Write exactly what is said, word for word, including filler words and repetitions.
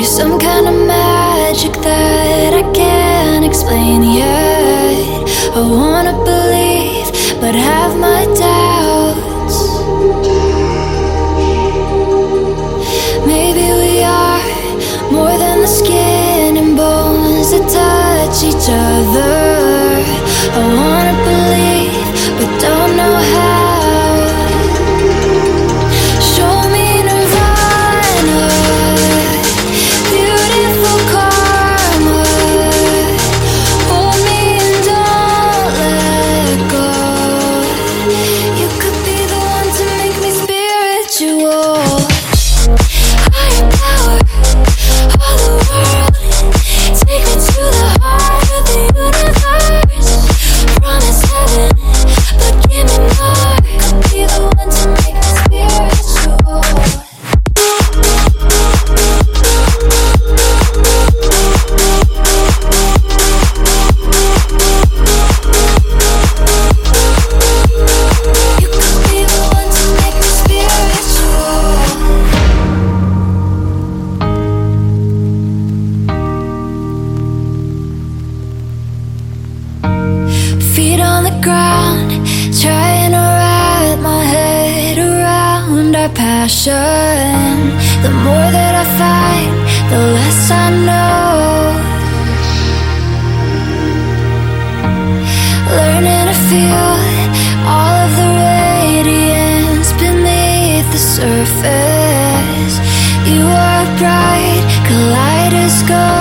some kind of magic that I can't explain yet. I wanna believe, but have my doubts. Maybe we are more than the skin and bones that touch each other. I wanna believe, but don't know how. Feet on the ground, trying to wrap my head around our passion. The more that I fight, the less I know. Learning to feel all of the radiance beneath the surface. You are a bright kaleidoscope.